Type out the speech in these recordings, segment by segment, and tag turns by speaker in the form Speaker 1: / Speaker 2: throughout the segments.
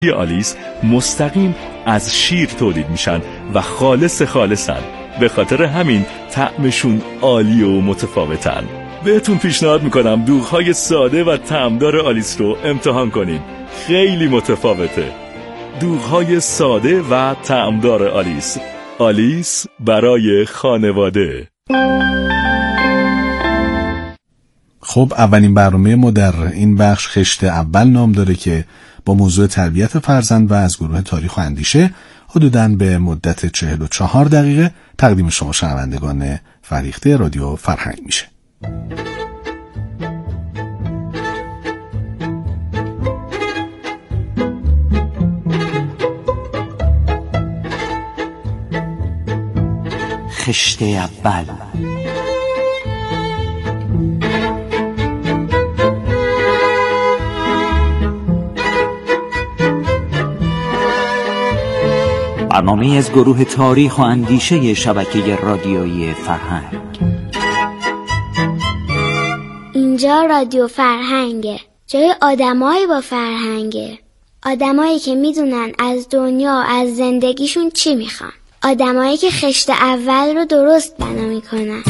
Speaker 1: آلیس مستقیم از شیر تولید میشن و خالصن. به خاطر همین طعمشون عالی و متفاوتن. بهتون پیشنهاد میکنم دوغ‌های ساده و طعمدار آلیس رو امتحان کنید. خیلی متفاوته. دوغ‌های ساده و طعمدار آلیس. آلیس برای خانواده.
Speaker 2: خب اولین برنامه ما در این بخش خشت اول نام داره که با موضوع تربیت فرزند و از گروه تاریخ و اندیشه حدوداً به مدت 44 دقیقه تقدیم شما شنوندگان فریخته رادیو فرهنگ میشه.
Speaker 3: خشت اول. برنامه از گروه تاریخ و اندیشه شبکه رادیویی فرهنگ.
Speaker 4: اینجا رادیو فرهنگه، جای آدمایی با فرهنگه، آدمایی که میدونن از دنیا از زندگیشون چی میخوان، آدمایی که خشت اول رو درست بنا میکنن.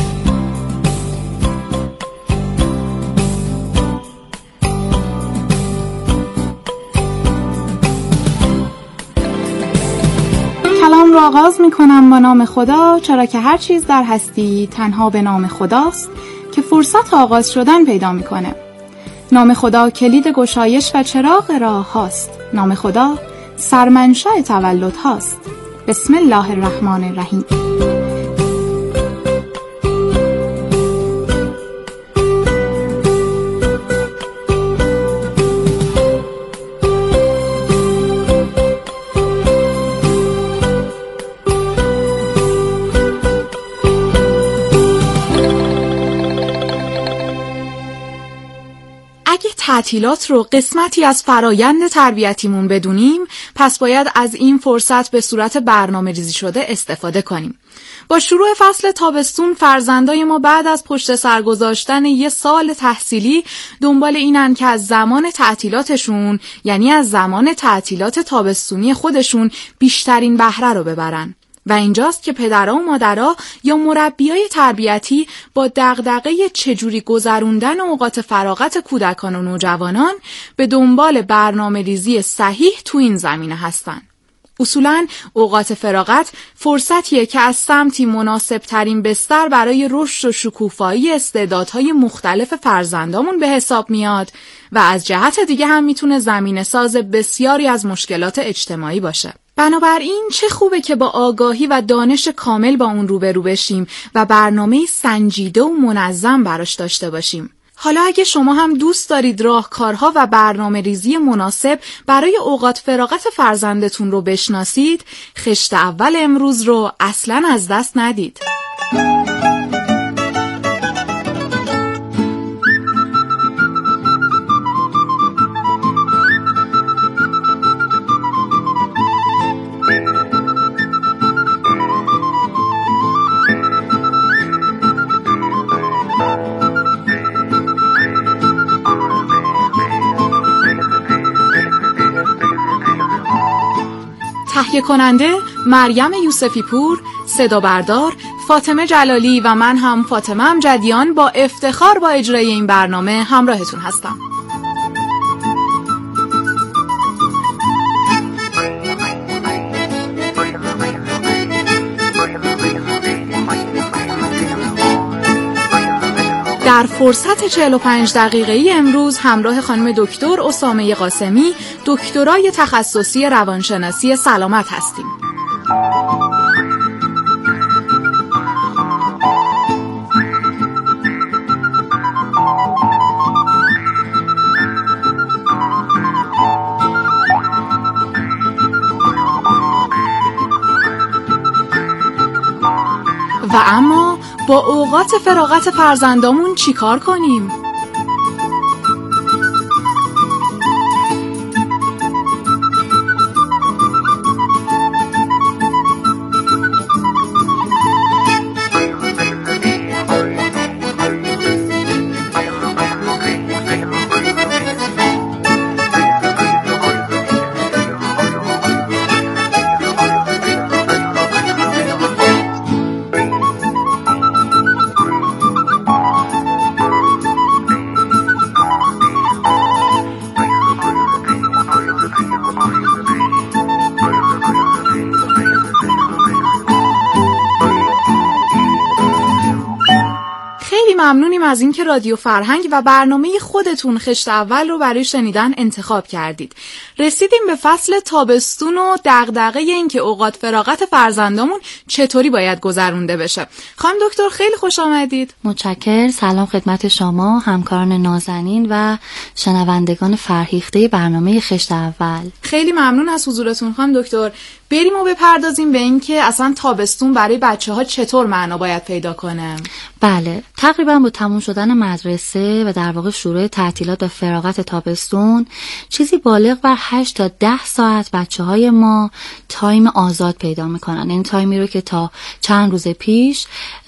Speaker 5: کلام را آغاز میکنم با نام خدا، چرا که هر چیز در هستی تنها به نام خداست که فرصت آغاز شدن پیدا میکنه. نام خدا کلید گشایش و چراغ راه هاست. نام خدا سرمنشأ تولد هاست. بسم الله الرحمن الرحیم. تعطیلات رو قسمتی از فرایند تربیتیمون بدونیم، پس باید از این فرصت به صورت برنامه ریزی شده استفاده کنیم. با شروع فصل تابستون فرزندای ما بعد از پشت سر گذاشتن یه سال تحصیلی دنبال اینن که از زمان تعطیلاتشون، یعنی از زمان تعطیلات تابستونی خودشون، بیشترین بهره رو ببرن. و اینجاست که پدرها و مادرها یا مربیای تربیتی با دغدغه چجوری گذروندن اوقات فراغت کودکان و نوجوانان به دنبال برنامه‌ریزی صحیح تو این زمینه هستن. اصولاً اوقات فراغت فرصتیه که از سمتی مناسب ترین بستر برای رشد و شکوفایی استعدادهای مختلف فرزندامون به حساب میاد و از جهت دیگه هم میتونه زمینه ساز بسیاری از مشکلات اجتماعی باشه. بنابراین چه خوبه که با آگاهی و دانش کامل با اون روبرو بشیم و برنامه سنجیده و منظم براش داشته باشیم. حالا اگه شما هم دوست دارید راهکارها و برنامه ریزی مناسب برای اوقات فراغت فرزندتون رو بشناسید، خشت اول امروز رو اصلاً از دست ندید. تهیه کننده مریم یوسفی پور، صدا بردار فاطمه جلالی و من هم فاطمه امجدیان با افتخار با اجرای این برنامه همراهتون هستم. در فرصت 45 دقیقه‌ای امروز همراه خانم دکتر اسامه قاسمی، دکترای تخصصی روانشناسی سلامت هستیم. و اما با اوقات فراغت فرزندامون چی کار کنیم؟ ممنونیم از اینکه رادیو فرهنگ و برنامه خودتون خشت اول رو برای شنیدن انتخاب کردید. رسیدیم به فصل تابستون و دغدغه این که اوقات فراغت فرزندامون چطوری باید گذرونده بشه. خانم دکتر خیلی خوش آمدید.
Speaker 6: متشکرم. سلام خدمت شما، همکاران نازنین و شنوندگان فرهیخته برنامه خشت اول.
Speaker 5: خیلی ممنون از حضورتون خانم دکتر. بریم و بپردازیم به این که اصلا تابستون برای بچه‌ها چطور معنا باید پیدا کنه.
Speaker 6: بله، تقریبا با تموم شدن مدرسه و در واقع شروع تعطیلات و فراغت تابستون چیزی بالغ بر 8 تا 10 ساعت بچه‌های ما تایم آزاد پیدا میکنن. این تایمی رو که تا چند روز پیش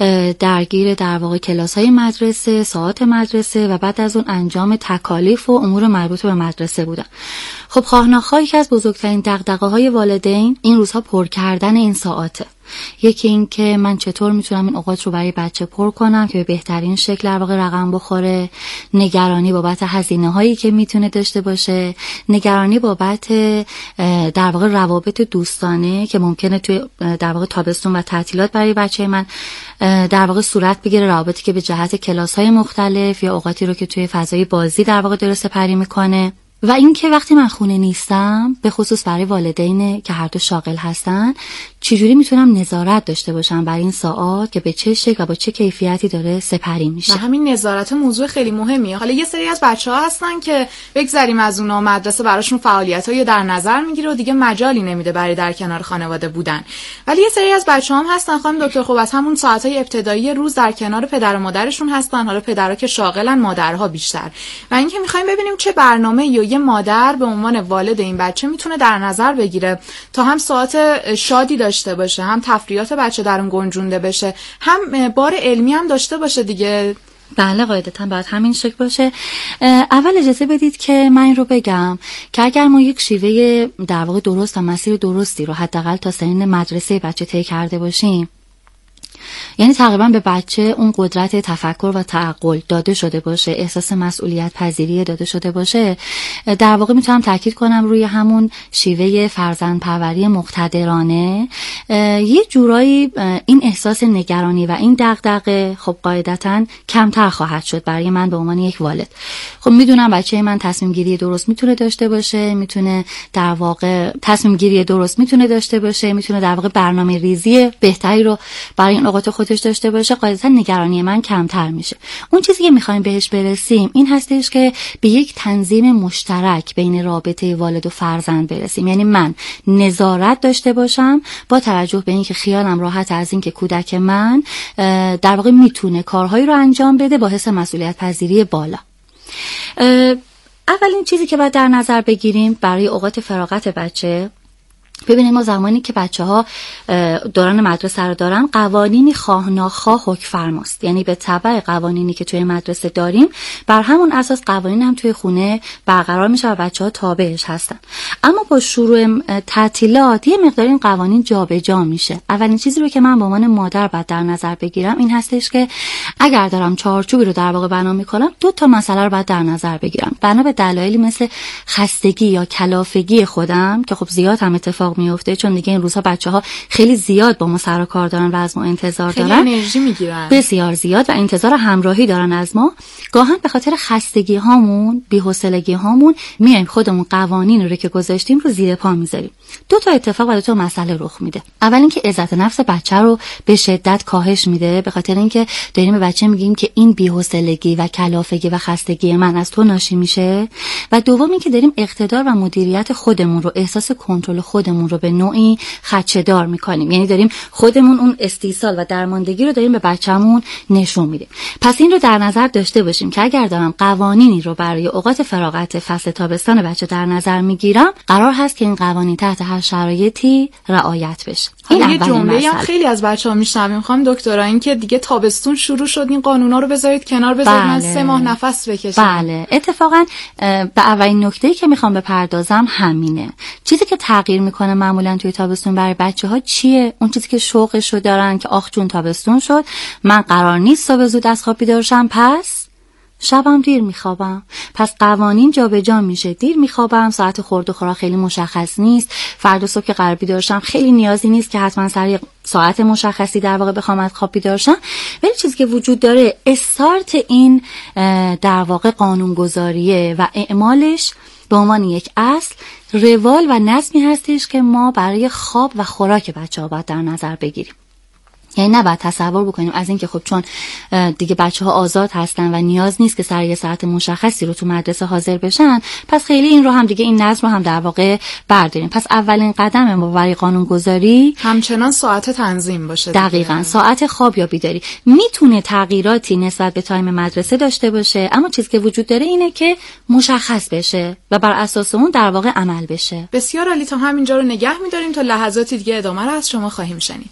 Speaker 6: درگیر در واقع کلاس‌های مدرسه، ساعات مدرسه و بعد از اون انجام تکالیف و امور مربوط به مدرسه بودن. خب خواهرناخواه یکی از بزرگترین دغدغه‌های والدین این روزها پر کردن این ساعاته. یکی این که من چطور میتونم این اوقات رو برای بچه پر کنم که به بهترین شکل در واقع رقم بخوره، نگرانی بابت هزینه‌هایی که میتونه داشته باشه، نگرانی بابت در واقع روابط دوستانه که ممکنه توی در واقع تابستون و تعطیلات برای بچه من در واقع صورت بگیره، روابطی که به جهت کلاس‌های مختلف یا اوقاتی رو که توی فضای بازی در واقع داره سپری میکنه. و اینکه وقتی من خونه نیستم، به خصوص برای والدین که هر دو شاغل هستن، چجوری میتونم نظارت داشته باشم بر این ساعات که به چه شکل و با چه کیفیتی داره سپری میشه.
Speaker 5: و همین نظارت موضوع خیلی مهمیه. حالا یه سری از بچه‌ها هستن که بگذاریم از اونها، مدرسه براشون فعالیت‌های در نظر میگیره و دیگه مجالی نمیده برای در کنار خانواده بودن. ولی یه سری از بچه‌ها هم هستن خانم دکتر، خب از همون ساعت‌های ابتدایی روز در کنار پدر و مادرشون هستن، حالا پدرها که شاغلن، مادرها بیشتر. و اینکه می‌خوایم ببینیم چه برنامه یا یه مادر به عنوان والد این بچه میتونه در نظر بگیره تا هم ساعت شادی داشته باشه، هم تفریحات بچه در اون گنجونده بشه، هم بار علمی هم داشته باشه دیگه.
Speaker 6: بله قاعدتا باید همین شکل باشه. اول اجازه بدید که من این رو بگم که اگر ما یک شیوه در واقع درست و مسیر درستی رو حداقل تا سنین مدرسه بچه طی کرده باشیم، یعنی تقریبا به بچه اون قدرت تفکر و تعقل داده شده باشه، احساس مسئولیت پذیری داده شده باشه، در واقع میتونم تاکید کنم روی همون شیوه فرزندپروری مقتدرانه. یه جورایی این احساس نگرانی و این دغدغه خب قاعدتاً کمتر خواهد شد برای من به عنوان یک والد. خب میدونم بچه من تصمیم گیری درست میتونه داشته باشه، میتونه در واقع تصمیم گیری درست میتونه داشته باشه، میتونه در واقع برنامه ریزی بهتری رو برای این اوقات خودش داشته باشه. قاعدتا نگرانی من کمتر میشه. اون چیزی که میخوایم بهش برسیم این هستش که به یک تنظیم مشترک بین رابطه والد و فرزند برسیم. یعنی من نظارت داشته باشم با توجه به اینکه خیالم راحت از اینکه کودک من در واقع میتونه کارهایی رو انجام بده با حس مسئولیت پذیری بالا. اولین چیزی که باید در نظر بگیریم برای اوقات فراغت بچه، ببینید ما زمانی که بچه‌ها دوران مدرسه رو دارن، قوانینی خواه ناخواه حکم فرماست. یعنی به تبع قوانینی که توی مدرسه داریم، بر همون اساس قوانین هم توی خونه برقرار میشه و بچه‌ها تابعش هستن. اما با شروع تعطیلات یه مقدار این قوانین جابجا میشه. اولین چیزی رو که من به عنوان مادر باید در نظر بگیرم این هستش که اگر دارم چارچوبی رو در واقع بنا میکنم، 2 تا مسئله رو باید در نظر بگیرم. بنا به دلایلی مثل خستگی یا کلافگی خودم که خب زیاد هم اتفاق میفته، چون دیگه این روزها بچه‌ها خیلی زیاد با ما سر و کار دارن و از ما انتظار دارن،
Speaker 5: خیلی انرژی میگیرن،
Speaker 6: بسیار زیاد، و انتظار همراهی دارن از ما. گاهن به خاطر خستگی هامون، بی‌حوصلگی هامون میایم خودمون قوانین رو که گذاشتیم رو زیر پا میذاریم. 2 تا اتفاق و 2 تا مسئله رخ میده. اول اینکه عزت نفس بچه رو به شدت کاهش میده، به خاطر اینکه داریم به بچه میگیم که این بی‌حوصلگی و کلافگی و خستگی من از تو ناشی میشه. و دوم اینکه داریم اقتدار و مدیریت خودمون رو، احساس کنترل خودمون رو به نوعی خدشه‌دار میکنیم. یعنی داریم خودمون اون استیصال و درماندگی رو داریم به بچه‌مون نشون میدیم. پس این رو در نظر داشته باشیم که اگر دارم قوانینی رو برای اوقات فراغت فصل تابستان بچه در نظر میگیرم، قرار هست که این قوانین تحت هر شرایطی رعایت بشه.
Speaker 5: این یه جمله هم خیلی از بچه‌ها میشنویم خانم دکترا، این که دیگه تابستون شروع شد، این قانونا رو بذارید کنار، بذارید من 3 ماه نفس بکشم.
Speaker 6: بله، اتفاقا به اولین نکته‌ای که میخوام بپردازم همینه. چیزی که تغییر میکنه معمولا توی تابستون برای بچه‌ها چیه؟ اون چیزی که شوقش رو دارن که آخ جون تابستون شد، من قرار نیست صبح زود از خواب بیدار شم، پس شبم دیر میخوابم. پس قوانین جابجا میشه، دیر میخوابم، ساعت خورد و خوراک خیلی مشخص نیست، فردا صبح که قرار بیدار شم خیلی نیازی نیست که حتما سر ساعت مشخصی در واقع بخوام از خواب بیدار شم. ولی چیزی که وجود داره استارت این در واقع قانونگذاریه و اعمالش به عنوان یک اصل روال و نظمی هستش که ما برای خواب و خوراک بچه‌ها باید در نظر بگیریم. یعنی نباید تصور بکنیم از اینکه خب چون دیگه بچه‌ها آزاد هستن و نیاز نیست که سر یه ساعت مشخصی رو تو مدرسه حاضر بشن، پس خیلی این رو هم دیگه این نظم رو هم در واقع برداریم. پس اولین قدم ما برای قانونگذاری
Speaker 5: همچنان ساعت تنظیم باشه.
Speaker 6: دقیقاً ساعت خواب یا بیداری میتونه تغییراتی نسبت به تایم مدرسه داشته باشه، اما چیزی که وجود داره اینه که مشخص بشه و بر اساس اون در واقع عمل بشه.
Speaker 5: بسیار عالی، تا همینجا رو نگه می‌داریم تا لحظاتی دیگه ادامه رو از شما خواهیم شنید.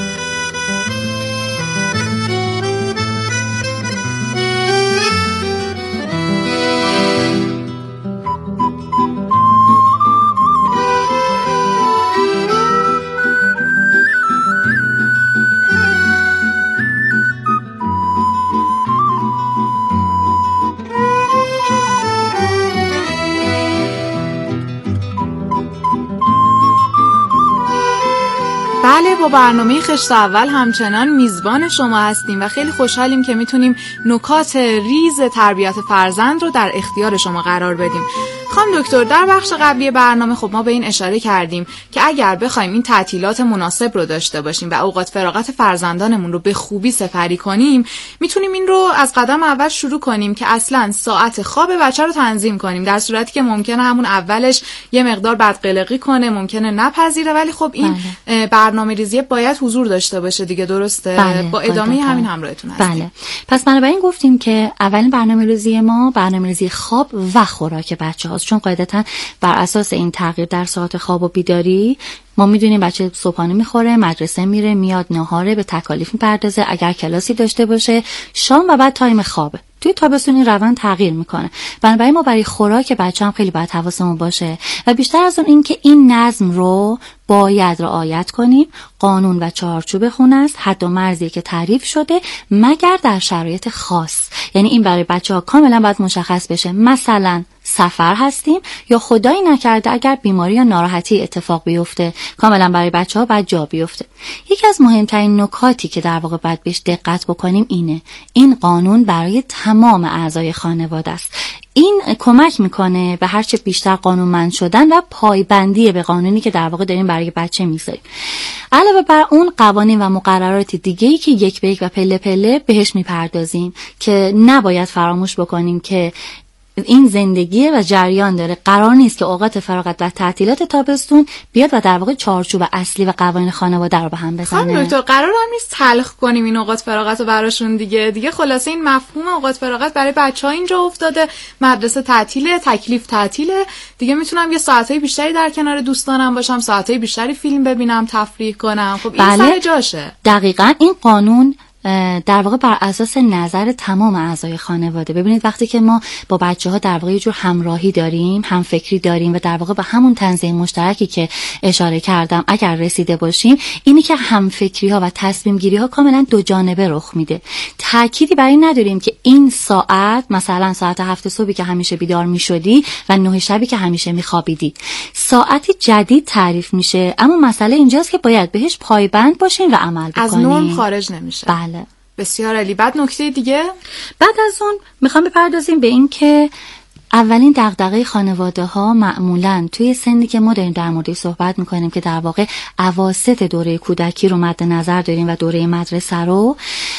Speaker 5: بله، با برنامه خشت اول همچنان میزبان شما هستیم و خیلی خوشحالیم که میتونیم نکات ریز تربیت فرزند رو در اختیار شما قرار بدیم. خانم دکتر، در بخش قبلی برنامه خب ما به این اشاره کردیم که اگر بخوایم این تعطیلات مناسب رو داشته باشیم و اوقات فراغت فرزندانمون رو به خوبی سپری کنیم، میتونیم این رو از قدم اول شروع کنیم که اصلا ساعت خواب بچه رو تنظیم کنیم، در صورتی که ممکنه همون اولش یه مقدار بدقلقی کنه، ممکنه نپذیره، ولی خب این برنامه‌ریزی باید حضور داشته باشه دیگه، درسته؟
Speaker 6: بله،
Speaker 5: با ادامه همین همراهتون هستیم.
Speaker 6: بله. پس بنابراین گفتیم که اولین برنامه‌ریزی ما برنامه‌ریزی خواب و خوراک بچه‌هاست، چون قاعدتاً بر اساس این تغییر در ساعت خواب و بیداری ما میدونیم بچه صبحانه میخوره، مدرسه میره، میاد ناهاره، به تکالیف میپردازه، اگر کلاسی داشته باشه، شام و بعد تایم خوابه. توی تابستون این روند تغییر میکنه. بنابراین ما برای خوراک بچه هم خیلی باید حواسمون باشه و بیشتر از اون این که این نظم رو باید رعایت کنیم. قانون و چارچوب خونه است، حد و مرزی که تعریف شده مگر در شرایط خاص. یعنی این برای بچه‌ها کاملا باید مشخص بشه. مثلا سفر هستیم یا خدایی نکرده اگر بیماری یا ناراحتی اتفاق بیفته، کاملا برای بچه‌ها باید جا بیفته. یکی از مهمترین نکاتی که در واقع باید بهش دقت بکنیم اینه، این قانون برای تمام اعضای خانواده است. این کمک میکنه به هرچه بیشتر قانونمند شدن و پایبندی به قانونی که در واقع داریم برای بچه میذاریم. علاوه بر اون قوانین و مقررات دیگه‌ای که یک به یک و پله پله بهش میپردازیم که نباید فراموش بکنیم که این زندگی و جریان داره. قرار نیست که اوقات فراغت و تعطیلات تابستون بیاد و در واقع چارچوب اصلی و قوانین خانواده رو به هم بزنه.
Speaker 5: خانم دکتر، قرار هم نیست تلخ کنیم این اوقات فراغت رو براشون دیگه خلاصه این مفهوم اوقات فراغت برای بچه‌ها اینجا افتاده، مدرسه تعطیله، تکلیف تعطیله، دیگه میتونم یه ساعتای بیشتری در کنار دوستانم باشم، ساعتای بیشتری فیلم ببینم، تفریح کنم. خب این سر جاشه. دقیقاً
Speaker 6: این قانون در واقع بر اساس نظر تمام اعضای خانواده. ببینید وقتی که ما با بچه‌ها در واقع یه جور همراهی داریم، هم فکری داریم و در واقع به همون تنظیم مشترکی که اشاره کردم اگر رسیده باشیم، اینی که هم فکری‌ها و تصمیم گیری‌ها کاملا دو جانبه رخ میده. تأکیدی بر این نداریم که این ساعت مثلا ساعت 7 صبحی که همیشه بیدار میشدی و 9 شبی که همیشه میخوابیدی، ساعتی جدید تعریف میشه، اما مسئله اینجاست که باید بهش پایبند باشیم و عمل بکنیم.
Speaker 5: از نرم خارج نمیشه.
Speaker 6: بله.
Speaker 5: بسیار عالی. بعد نکته دیگه؟
Speaker 6: بعد از اون میخوام بپردازیم به این که اولین دغدغه خانواده ها معمولاً توی سنی که ما داریم در موردش صحبت میکنیم که در واقع اواسط دوره کودکی رو مد نظر داریم و دوره مدرسه رو،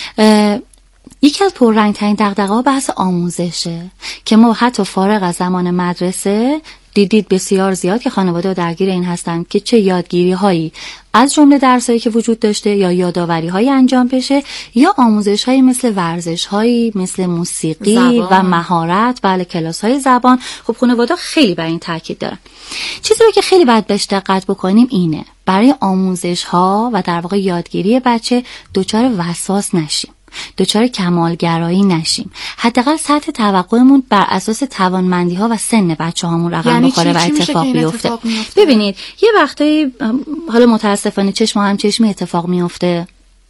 Speaker 6: یکی از پررنگ‌ترین دغدغه‌ها بحث آموزشه که ما حتی فارغ از زمان مدرسه دیدید بسیار زیاد که خانواده درگیر این هستند که چه یادگیری‌هایی از جمله درسایی که وجود داشته یا یادآوری‌هایی انجام بشه یا آموزش‌هایی مثل ورزش‌هایی مثل موسیقی زبان و مهارت، بله کلاس‌های زبان. خب خانواده خیلی بر این تاکید دارن. چیزی رو که خیلی باید بهش دقت بکنیم اینه برای آموزش‌ها و در واقع یادگیری بچه دچار وسواس نشیم، دچار کمالگرایی نشیم. حداقل سطح توقعمون بر اساس توانمندی‌ها و سن بچه‌هامون رقم بخوره و اتفاق بیفته. ببینید یه وقتایی حالا متاسفانه چشم هم چشمی اتفاق میفته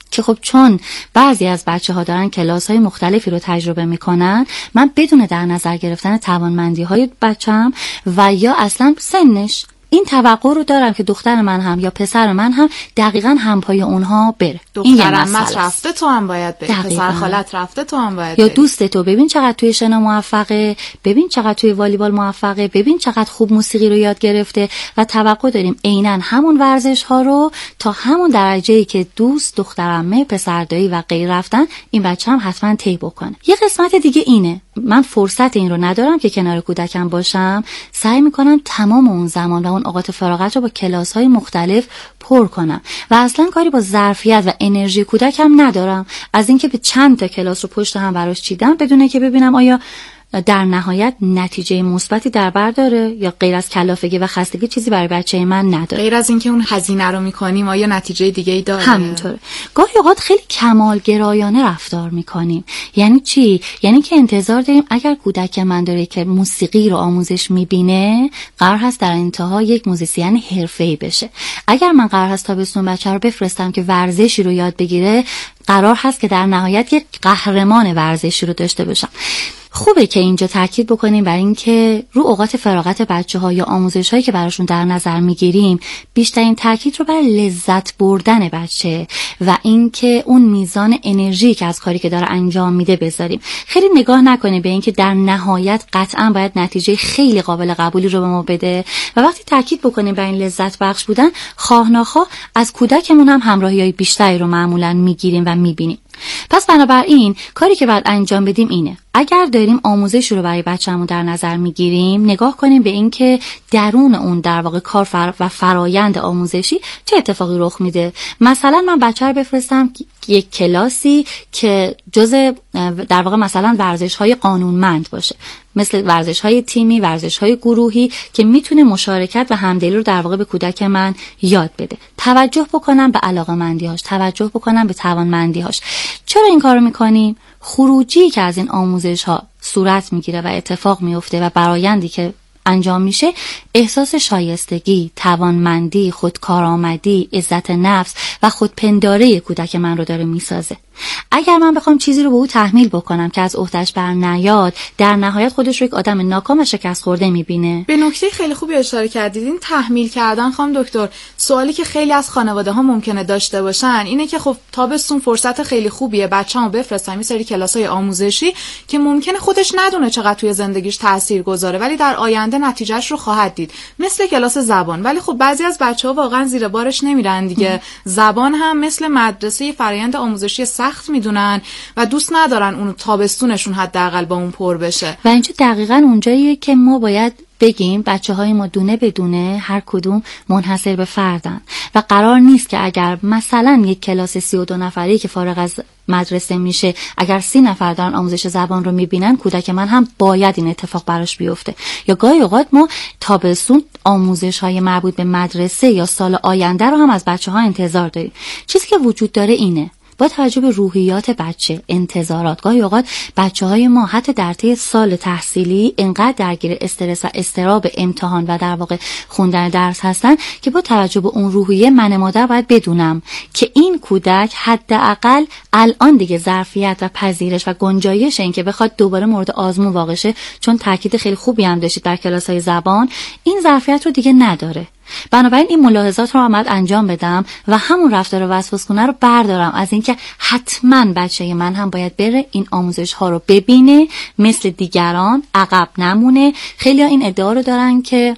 Speaker 6: که خب چون بعضی از بچه‌ها دارن کلاس‌های مختلفی رو تجربه می‌کنن، من بدون در نظر گرفتن توانمندی‌های بچه‌م و یا اصلا سنش این توقع رو دارم که دختر من هم یا پسر من هم دقیقاً همپای اونها بره.
Speaker 5: دخترم رفته تو هم باید بری، پسر خالت رفته تو هم باید
Speaker 6: یا
Speaker 5: بری.
Speaker 6: دوست تو ببین چقدر توی شنا موفقه، ببین چقدر توی والیبال موفقه، ببین چقدر خوب موسیقی رو یاد گرفته و توقع داریم عیناً همون ورزش ها رو تا همون درجه‌ای که دوست، دخترعمه، پسردایی و غیر رفتن این بچه هم حتما طی بکنه. یه قسمت دیگه اینه، من فرصت این رو ندارم که کنار کودکم باشم، سعی میکنم تمام اون زمان و اون اوقات فراغت رو با کلاس‌های مختلف پر کنم و اصلا کاری با ظرفیت و انرژی کودکم ندارم از اینکه به چند تا کلاس رو پشت هم براش چیدم بدونه که ببینم آیا در نهایت نتیجه مثبتی در بر داره یا غیر از کلافگی و خستگی چیزی برای بچه من نداره.
Speaker 5: غیر از اینکه اون هزینه رو میکنیم آیا نتیجه دیگه‌ای داره؟
Speaker 6: همینطوره. گاهی اوقات خیلی کمالگرایانه رفتار میکنیم. یعنی چی؟ یعنی که انتظار داریم اگر کودک من داره که موسیقی رو آموزش میبینه قرار هست در انتها یک موزیسین حرفه‌ای بشه. اگر من قرار هست تابستون بچه رو بفرستم که ورزشی رو یاد بگیره، قرار هست که در نهایت یک قهرمان ورزشی رو داشته باشم. خوبه که اینجا تاکید بکنیم بر این که رو اوقات فراغت بچه‌ها یا آموزش‌هایی که براشون در نظر می‌گیریم بیشترین تاکید رو بر لذت بردن بچه و اینکه اون میزان انرژی که از کاری که داره انجام میده بذاریم. خیلی نگاه نکنیم به اینکه در نهایت قطعاً باید نتیجه خیلی قابل قبولی رو به ما بده و وقتی تاکید بکنیم بر این لذت بخش بودن، خواه ناخواه از کودکمون هم همراهی‌های بیشتری رو معمولاً می‌گیریم و می‌بینیم. پس بنابراین کاری که باید انجام بدیم اینه، اگر داریم آموزش رو برای بچه‌مون در نظر میگیریم نگاه کنیم به این که درون اون در واقع کار و فرایند آموزشی چه اتفاقی رخ میده. مثلا من بچه رو بفرستم یک کلاسی که جزء در واقع مثلا ورزش‌های قانونمند باشه، مثل ورزش‌های تیمی، ورزش‌های گروهی که میتونه مشارکت و همدلی رو در واقع به کودک من یاد بده. توجه بکنم به علاقه‌مندی‌هاش، توجه بکنم به توانمندی‌هاش. چرا این کارو می‌کنیم؟ خروجی که از این آموزش‌ها صورت می‌گیره و اتفاق می‌افته و برآیندی که انجام میشه احساس شایستگی، توانمندی، خودکارآمدی، عزت نفس و خودپنداری کودک من رو داره میسازه. اگر من بخوام چیزی رو به او تحمیل بکنم که از عهده‌اش بر نیاد، در نهایت خودش رو یک آدم ناکام و شکست خورده میبینه.
Speaker 5: به نکته خیلی خوبی اشاره کردید. این تحمیل کردن خانم دکتر، سوالی که خیلی از خانواده‌ها ممکنه داشته باشن اینه که خب تابستون فرصت خیلی خوبیه، بچه‌مو بفرستم این سری کلاس‌های آموزشی که ممکنه خودش ندونه چقدر توی زندگیش تاثیرگذاره ولی در آینده نتیجهش رو خواهد دید، مثل کلاس زبان. ولی خب بعضی از بچه‌ها واقعا زیر بارش نمیرن دیگه. زبان هم مثل مدرسه فرآیند آموزشی سخت میدونن و دوست ندارن اون تابستونشون حداقل با اون پر بشه.
Speaker 6: و اینجا دقیقاً اونجاییه که ما باید بگیم بچه‌های ما دونه بدونه هر کدوم منحصر به فردن و قرار نیست که اگر مثلا یک کلاس 32 نفری که فارغ از مدرسه میشه اگر 30 نفر دارن آموزش زبان رو میبینن کودک من هم باید این اتفاق براش بیفته. یا گاهی اوقات ما تابستون آموزش‌های مربوط به مدرسه یا سال آینده رو هم از بچه‌ها انتظار داریم. چیزی که وجود داره اینه، با توجه به روحیات بچه، انتظارات، گاهی اوقات بچه‌های ما حتی در طی سال تحصیلی انقدر درگیر استرس و اضطراب امتحان و در واقع خوندن درس هستن که با توجه به اون روحیه من مادر باید بدونم که این کودک حداقل الان دیگه ظرفیت و پذیرش و گنجایش این که بخواد دوباره مورد آزمون واقع شه، چون تاکید خیلی خوبی هم داشتید در کلاس‌های زبان، این ظرفیت رو دیگه نداره. بنابراین این ملاحظات رو باید انجام بدم و همون رفتار وسواسگونه رو بردارم از اینکه حتما بچه من هم باید بره این آموزش ها رو ببینه، مثل دیگران عقب نمونه. خیلی ها این ادعا رو دارن که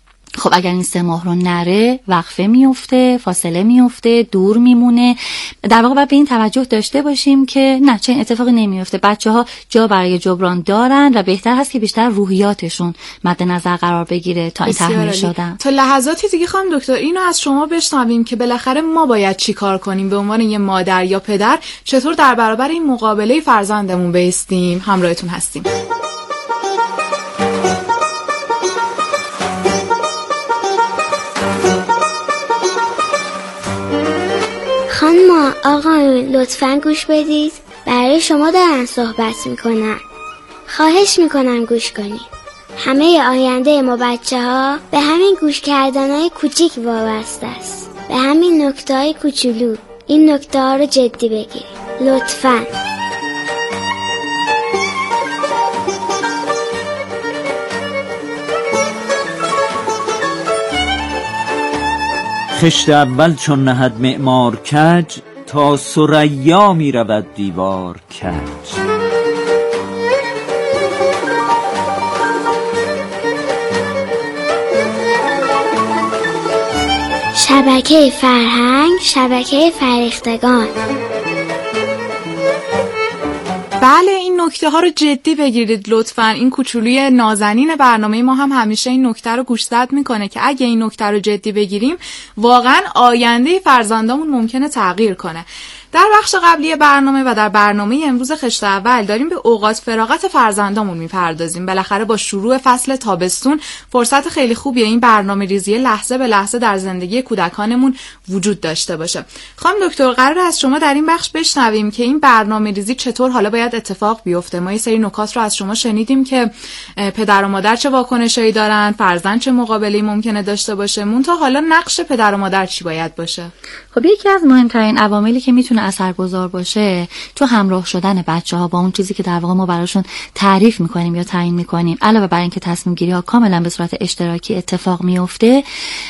Speaker 6: خب اگر این 3 ماه رو نره وقفه میفته، فاصله میفته، دور میمونه. در واقع باید به این توجه داشته باشیم که نه، چه اتفاقی نمیفته. بچه‌ها جا برای جبران دارن و بهتر هست که بیشتر روحیاتشون مد نظر قرار بگیره تا این تحمیل شدن.
Speaker 5: تا لحظاتی دیگه خانم دکتر اینو از شما بشنویم که بالاخره ما باید چی کار کنیم به عنوان یه مادر یا پدر، چطور در برابر این مقابله فرزندمون بایستیم. همراهتون هستیم.
Speaker 4: خانم آقایون لطفاً گوش بدید، برای شما دارن صحبت میکنن. خواهش میکنم گوش کنید. همه آینده ما بچه ها به همین گوش کردن های کوچیک وابسته است، به همین نکته های کوچولو. این نکته ها رو جدی بگیرید لطفاً.
Speaker 3: خشت اول چون نهد معمار کج، تا ثریا می رود دیوار کج.
Speaker 4: شبکه فرهنگ، شبکه فرهیختگان.
Speaker 5: بله، این نکته ها رو جدی بگیرید لطفاً. این کوچولوی نازنین برنامه ما هم همیشه این نکته رو گوشزد میکنه که اگه این نکته رو جدی بگیریم واقعاً آینده فرزندامون ممکنه تغییر کنه. در بخش قبلی برنامه و در برنامه امروز خشت اول داریم به اوقات فراغت فرزندامون میپردازیم. بالاخره با شروع فصل تابستون فرصت خیلی خوبیه این برنامه ریزی لحظه به لحظه در زندگی کودکانمون وجود داشته باشه. خانم دکتر، قراره از شما در این بخش بشنویم که این برنامه ریزی چطور حالا باید اتفاق بیفته. ما یه سری نکات رو از شما شنیدیم که پدر و مادر چه واکنشایی دارن، فرزند چه مقابله‌ای ممکنه داشته باشه. منتها حالا نقش پدر و مادر چی باید باشه؟
Speaker 6: خب یکی از مهمترین عواملی که میتونه اثرگذار باشه تو همراه شدن بچه‌ها با اون چیزی که در واقع ما براشون تعریف میکنیم یا تعیین میکنیم، علاوه بر اینکه تصمیم گیری ها کاملا به صورت اشتراکی اتفاق میفته،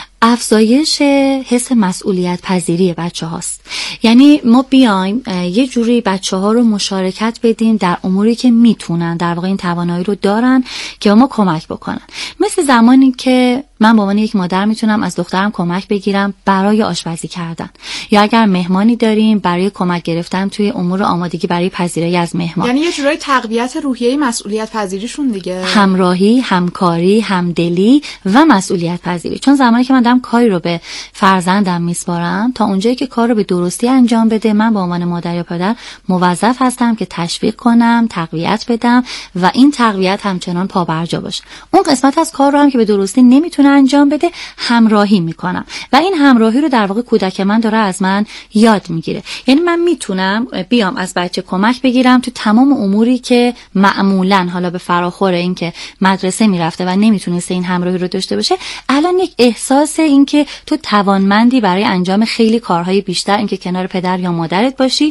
Speaker 6: افزایش حس مسئولیت پذیری بچه هاست. یعنی ما بیایم یه جوری بچه ها رو مشارکت بدیم در اموری که میتونن، در واقع این توانایی رو دارن که ما کمک بکنن. مثل زمانی که من به عنوان یک مادر میتونم از دخترم کمک بگیرم برای آشپزی کردن، یا اگر مهمانی داریم برای کمک گرفتن توی امور آمادگی برای پذیرایی از مهمان.
Speaker 5: یعنی یه جورای تقویت روحیه مسئولیت پذیریشون دیگه،
Speaker 6: همراهی، همکاری، همدلی و مسئولیت پذیری. چون زمانی که من دارم کاری رو به فرزندم میسپارم، تا اونجایی که کار رو به درستی انجام بده، من به عنوان مادر یا پدر موظف هستم که تشویق کنم، تقویت بدم و این تقویت همچنان پابرجا باشه. اون قسمت از کار رو هم که به درستی نمیتونه انجام بده، همراهی میکنم و این همراهی رو در واقع کودک من داره از من یاد میگیره. یعنی من میتونم بیام از بچه کمک بگیرم تو تمام اموری که معمولا حالا به فراخور این که مدرسه میرفته و نمیتونسته این همراهی رو داشته باشه، الان یک احساس این که تو توانمندی برای انجام خیلی کارهای بیشتر، این که کنار پدر یا مادرت باشی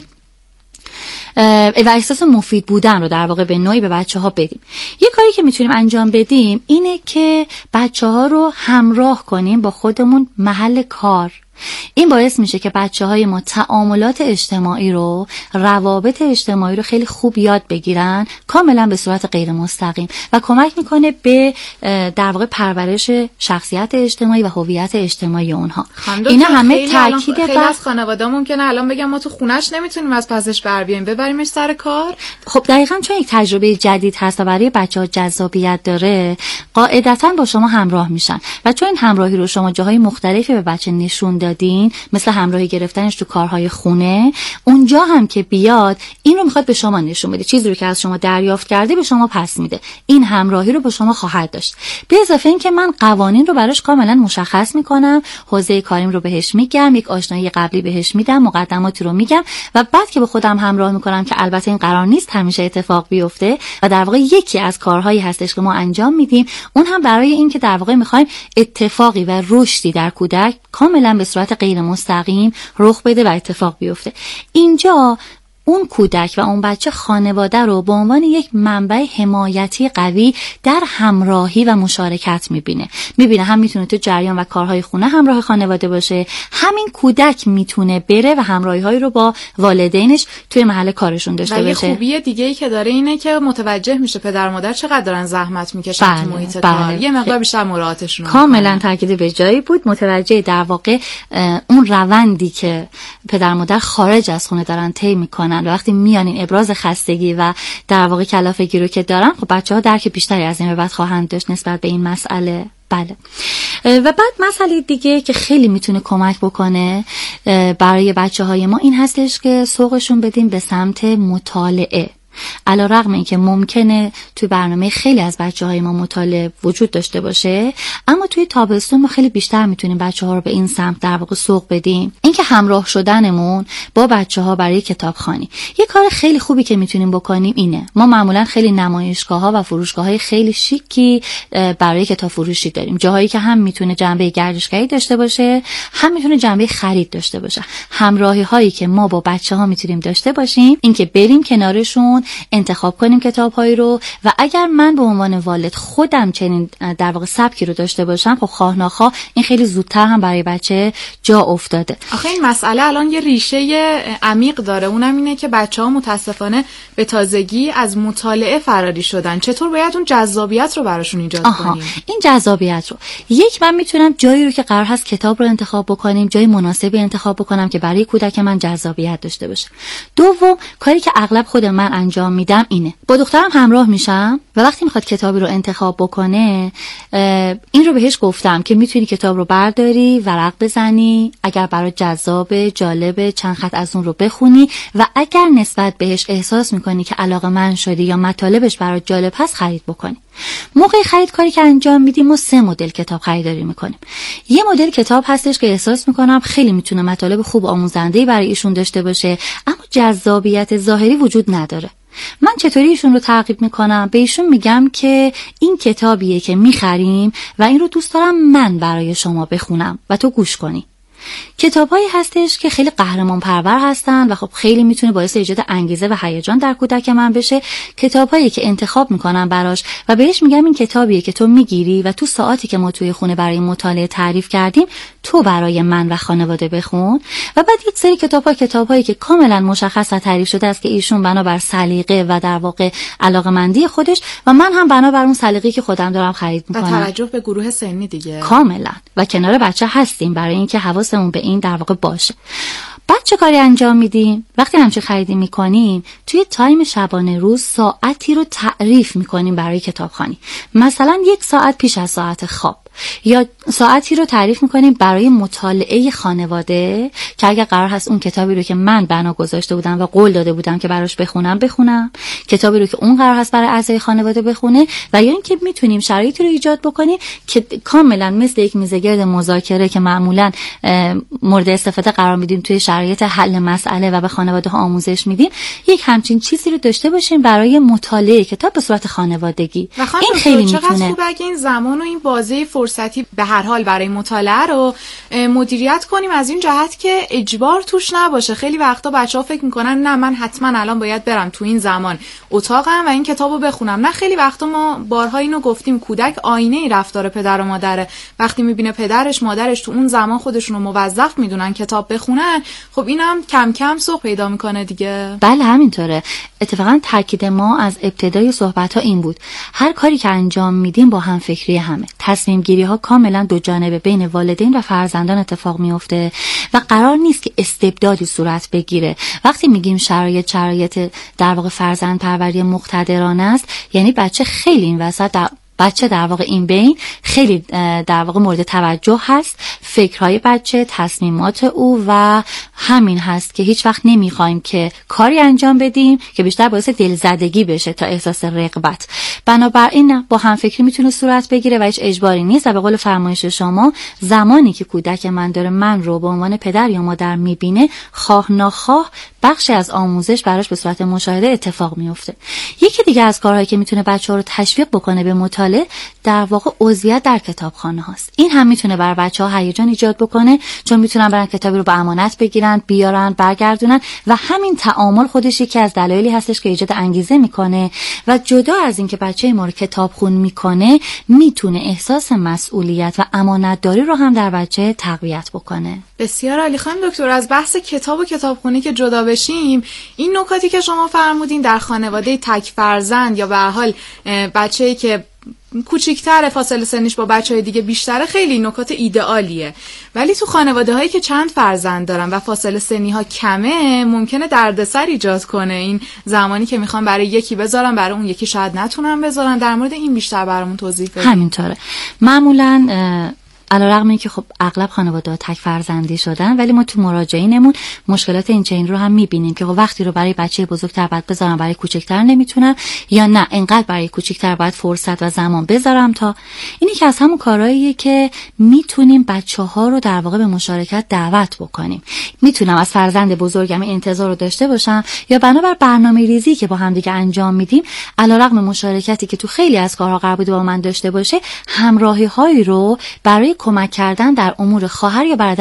Speaker 6: و احساس مفید بودن رو در واقع به نوعی به بچه ها بدیم. یه کاری که میتونیم انجام بدیم اینه که بچه ها رو همراه کنیم با خودمون محل کار. این باعث میشه که بچه‌های ما تعاملات اجتماعی رو، روابط اجتماعی رو خیلی خوب یاد بگیرن، کاملا به صورت غیر مستقیم، و کمک میکنه به در واقع پرورش شخصیت اجتماعی و هویت اجتماعی اونها. اینا همه تاکید
Speaker 5: خیلی از خانواده ممکنه الان بگم ما تو خونش نمیتونیم از پسش بر بیایم، ببریمش سر کار.
Speaker 6: خب دقیقاً چون یک تجربه جدید هست و برای بچه‌ها جذابیت داره، قاعدتاً با شما همراه میشن و چون این همراهی رو شما جاهای مختلفی به بچه نشون دادین، مثل همراهی گرفتنش تو کارهای خونه، اونجا هم که بیاد این رو میخواد به شما نشون بده، چیزی رو که از شما دریافت کرده به شما پس میده. این همراهی رو با شما خواهد داشت. به اضافه این که من قوانین رو براش کاملا مشخص میکنم، حوزه کاریم رو بهش میگم، یک آشنایی قبلی بهش میدم، مقدماتی رو میگم و بعد که به خودم همراه میکنم که البته این قرار نیست همیشه اتفاق بیفته و در واقع یکی از کارهایی هستش که ما انجام میدیم، اون هم برای این که در واقع میخوایم اتفاقی و رشدی در کودک کاملا به صورت غیر مستقیم رخ بده و اتفاق بیفته. اینجا اون کودک و اون بچه خانواده رو به عنوان یک منبع حمایتی قوی در همراهی و مشارکت میبینه هم میتونه تو جریان و کارهای خونه همراه خانواده باشه، همین کودک میتونه بره و همراهی‌هایی رو با والدینش توی محل کارشون داشته باشه.
Speaker 5: و یه خوبی دیگه‌ای که داره اینه که متوجه میشه پدر و مادر چقدر دارن زحمت میکشن تو محیط کار، یه مقدار بیشتر مراعاتشون
Speaker 6: کاملا تاکید به جایی بود، متوجه در واقع اون روندی که پدر و مادر خارج از خونه دارن طی میکنن و وقتی میان این ابراز خستگی و در واقع کلافگی رو که دارن، خب بچه‌ها درک بیشتری از این به بعد خواهند داشت نسبت به این مسئله. بله. و بعد مسئله دیگه که خیلی میتونه کمک بکنه برای بچه‌های ما این هستش که سوقشون بدیم به سمت مطالعه. علیرغم اینکه ممکنه توی برنامه خیلی از بچه‌های ما مطالعه وجود داشته باشه، اما توی تابستون ما خیلی بیشتر میتونیم بچه‌ها رو به این سمت در واقع سوق بدیم. اینکه همراه شدنمون با بچه‌ها برای کتابخوانی، یه کار خیلی خوبی که میتونیم بکنیم اینه. ما معمولا خیلی نمایشگاه‌ها و فروشگاه‌های خیلی شیکی برای کتاب فروشی داریم، جاهایی که هم میتونه جنبه گردشگری داشته باشه، هم میتونه جنبه خرید داشته باشه. همراهی‌هایی که ما با بچه‌ها میتونیم داشته باشیم اینکه بریم کنارشون، انتخاب کنیم کتاب‌هایی رو، و اگر من به عنوان والد خودم چنین در واقع سبکی رو داشته باشم، خب خواه ناخواه این خیلی زودتر هم برای بچه جا افتاده.
Speaker 5: آخه این مسئله الان یه ریشه عمیق داره، اونم اینه که بچه‌ها متاسفانه به تازگی از مطالعه فراری شدن. چطور باید اون جذابیت رو براشون ایجاد کنیم؟
Speaker 6: این جذابیت رو من میتونم جایی رو که قرار هست کتاب رو انتخاب بکنیم، جای مناسبی انتخاب بکنم که برای کودک من جذابیت داشته باشه. دوم، کاری که اغلب خود من انجام میدم اینه، با دخترم همراه میشم و وقتی میخواد کتابی رو انتخاب بکنه، این رو بهش گفتم که میتونی کتاب رو برداری، ورق بزنی، اگر برای جذاب، جالب، چند خط از اون رو بخونی و اگر نسبت بهش احساس میکنی که علاقه‌مند شدی یا مطالبش برات جالب هست خرید بکنی. موقع خرید کاری که انجام میدیم ما 3 مدل کتاب خریداری میکنیم. یه مدل کتاب هستش که احساس میکنم خیلی میتونه مطالب خوب آموزنده‌ای برای ایشون داشته باشه، اما جذابیت ظاهری وجود نداره. من چطوری ایشون رو تعقیب میکنم؟ به ایشون میگم که این کتابیه که میخریم و این رو دوست دارم من برای شما بخونم و تو گوش کنی. کتابایی هستش که خیلی قهرمان پرور هستن و خب خیلی میتونه باعث ایجاد انگیزه و هیجان در کودک من بشه. کتابایی که انتخاب میکنم براش و بهش میگم این کتابیه که تو میگیری و تو ساعتی که ما توی خونه برای مطالعه تعریف کردیم تو برای من و خانواده بخون. و بعد یک سری کتابایی که کاملا مشخص و تعریف شده است که ایشون بنابر سلیقه و در واقع علاقه‌مندی خودش و من هم بنابر اون سلیقه‌ای که خودم دارم خرید میکنم.
Speaker 5: و توجه به گروه سنی دیگه.
Speaker 6: کاملا. و کنار بچه هستیم برای اینکه حواسمون به این در واقع باشه. بعد چه کاری انجام میدیم؟ وقتی همچین خریدی میکنیم توی تایم شبانه روز ساعتی رو تعریف میکنیم برای کتابخوانی. مثلا 1 ساعت پیش از ساعت خواب، یا ساعتی رو تعریف میکنیم برای مطالعه خانواده که اگر قرار هست اون کتابی رو که من بنا گذاشته بودم و قول داده بودم که براش بخونم، کتابی رو که اون قرار هست برای اعضای خانواده بخونه، و یا اینکه میتونیم شرایطی رو ایجاد بکنیم که کاملا مثل یک میزگرد مذاکره که معمولا مورد استفاده قرار میدیم توی شرایط حل مسئله و به خانواده ها آموزش میدیم، یک همچین چیزی رو داشته باشیم برای مطالعه کتاب به صورت خانوادگی.
Speaker 5: این خیلی میتونه خوبه اگه این زمان و این بازه فرصتی به هر حال برای مطالعه رو مدیریت کنیم، از این جهت که اجبار توش نباشه. خیلی وقتا بچه‌ها فکر میکنن نه من حتما الان باید برم تو این زمان اتاقم و این کتابو بخونم. نه، خیلی وقتا ما بارها اینو گفتیم، کودک آینه ای رفتار پدر و مادره. وقتی میبینه پدرش مادرش تو اون زمان خودشونو موظف میدونن کتاب بخونن، خب اینم کم کم سوق پیدا میکنه دیگه.
Speaker 6: بله همینطوره. اتفاقا تاکید ما از ابتدای صحبت‌ها این بود، هر کاری که انجام میدیم با هم فکری همه. تصمیم گیری ها کاملا دو جانبه بین والدین و فرزندان اتفاق میفته و قرار نیست که استبدادی صورت بگیره. وقتی میگیم شرایط در واقع فرزند پروری مقتدرانه است، یعنی بچه خیلی این وسط در واقع این بین خیلی در واقع مورد توجه هست، فکرهای بچه، تصمیمات او، و همین هست که هیچ وقت نمیخوایم که کاری انجام بدیم که بیشتر باعث دلزدگی بشه تا احساس رغبت. بنابراین با هم فکری میتونه صورت بگیره و هیچ اجباری نیست و به قول فرمایش شما زمانی که کودک من داره من رو به عنوان پدر یا مادر میبینه، خواه ناخواه بخشی از آموزش براش به صورت مشاهده اتفاق میفته. یکی دیگه از کارهایی که میتونه بچه‌ها رو تشویق بکنه به مطالعه در واقع عضویت در کتابخانه هاست. این هم میتونه برای بچه‌ها هیجان ایجاد بکنه، چون میتونن برن کتابی رو به امانت بگیرن، بیارن، برگردونن، و همین تعامل خودش یکی از دلایلی هستش که ایجاد انگیزه میکنه. و جدا از این که بچه ما رو کتابخون میکنه، میتونه احساس مسئولیت و امانتداری رو هم در بچه تقویت بکنه.
Speaker 5: بسیار عالی. خانم دکتر، از بحث کتاب و کتابخونی که جدا بشیم، این نکاتی که شما فرمودین در خانواده تک فرزند یا به هر حال بچه‌ای که کوچیک‌تر، فاصله سنیش با بچه‌های دیگه بیشتره، خیلی نکات ایدئالیه. ولی تو خانواده‌هایی که چند فرزند دارن و فاصله سنی‌ها کمه، ممکنه دردسر ایجاد کنه. این زمانی که میخوان برای یکی بذارن، برای اون یکی شاید نتونن بذارن. در مورد این بیشتر برامون توضیح بدید.
Speaker 6: همینطوره. معمولاً علیرغم اینکه خب اغلب خانواده‌ها تک فرزندی شدن، ولی ما تو مراجعینمون مشکلات این چنین رو هم می‌بینیم که خب وقتی رو برای بچه بزرگتر باید بذارم برای کوچکتر نمیتونم، یا نه اینقدر برای کوچکتر باید فرصت و زمان بذارم. تا اینی که از همون کارهاییه که میتونیم بچه‌ها رو در واقع به مشارکت دعوت بکنیم. میتونم از فرزند بزرگم این انتظار رو داشته باشم یا بنابر برنامه‌ریزی که با هم دیگه انجام میدیم، علیرغم مشارکتی که تو خیلی از کارها قرار بود با من داشته باشه، همراهی‌هایی رو برای کمک کردن در امور خواهر یا برادر